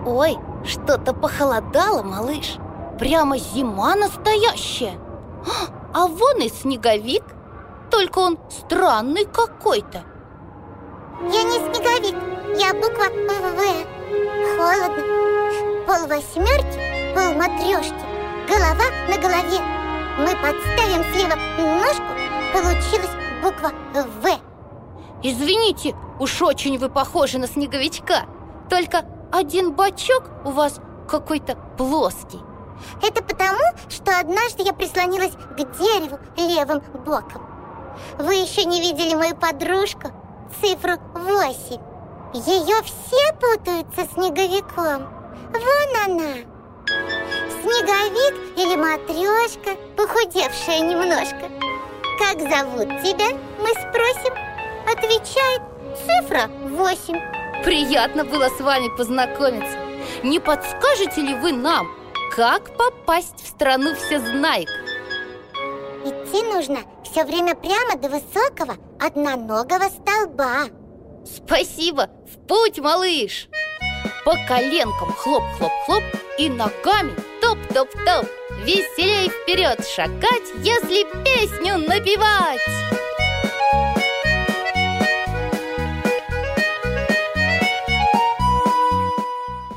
Ой, что-то похолодало, малыш. Прямо зима настоящая. А вон и снеговик. Только он странный какой-то. Я не снеговик, я буква В. Холодно. Пол восьмерки, пол матрешки, голова на голове. Мы подставим слева ножку, получилась буква В. Извините, уж очень вы похожи на снеговичка. Только один бочок у вас какой-то плоский. Это потому, что однажды я прислонилась к дереву левым боком. Вы еще не видели мою подружку, цифру 8. Ее все путают со снеговиком. Вон она. Снеговик или матрешка, похудевшая немножко. Как зовут тебя, мы спросим. Отвечает цифра 8. Приятно было с вами познакомиться. Не подскажете ли вы нам, как попасть в страну всезнаек? Идти нужно все время прямо до высокого одноногого столба. Спасибо, в путь, малыш! По коленкам хлоп-хлоп-хлоп и ногами топ-топ-топ. Веселей вперед шагать, если песню напевать.